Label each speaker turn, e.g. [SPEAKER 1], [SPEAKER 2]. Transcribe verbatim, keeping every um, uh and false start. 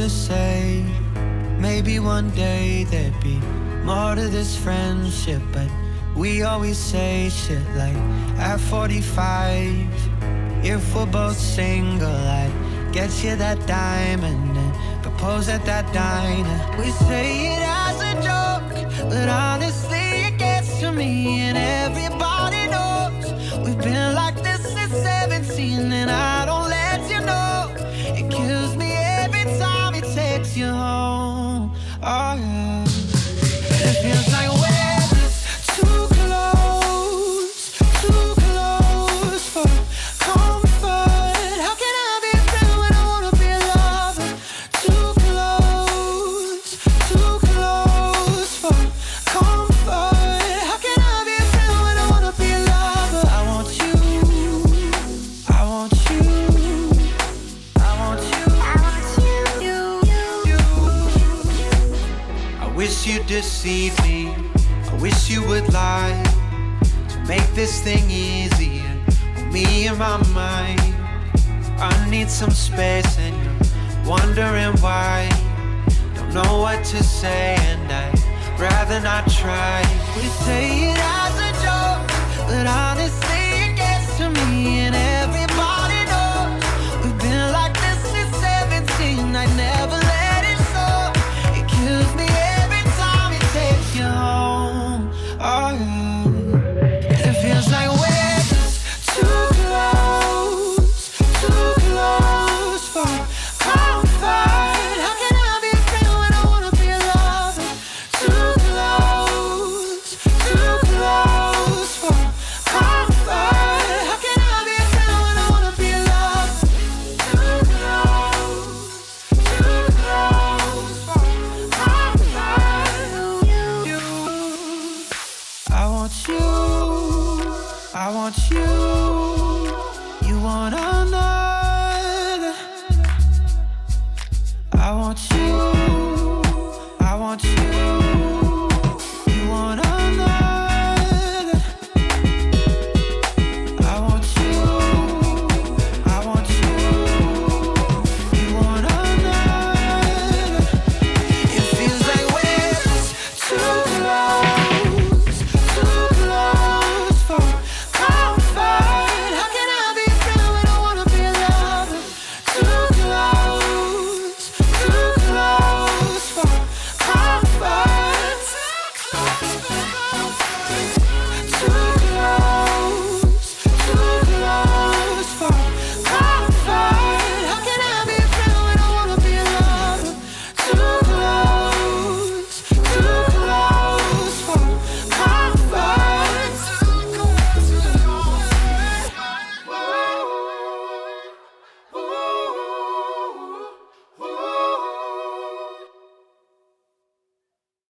[SPEAKER 1] to say. Maybe one day there'd be more to this friendship, but we always say shit like at forty-five, if we're both single, I'd get you that diamond and propose at that diner. We say it as a joke, but honestly it gets to me, and everybody knows we've been like this since seventeen, and I don't let you know. It kills me every time he takes you home. Oh yeah. It feels like we're just too close, too close for comfort. How can I be a friend when I wanna be a lover? Too close, too close for comfort. How can I be a friend when I wanna be a lover? I want you, I want you, I want you, I want you, you, you. I wish you'd deceive me, I wish you would lie, to make this thing easier for me in my mind. I need some space and you're wondering why. Don't know what to say and I'd rather not try. We say it as a joke, but honestly it gets to me, and everybody knows we've been like this since seventeen. I'd never let it show. It kills me every time it takes you home. Oh yeah. It feels like we're just too close, too close for comfort. How can I be a friend when I wanna be a lover? Too close, too close for comfort. How can I be a friend when I wanna be a lover? Too close, too close for comfort. You, I want you, I want you. You wanna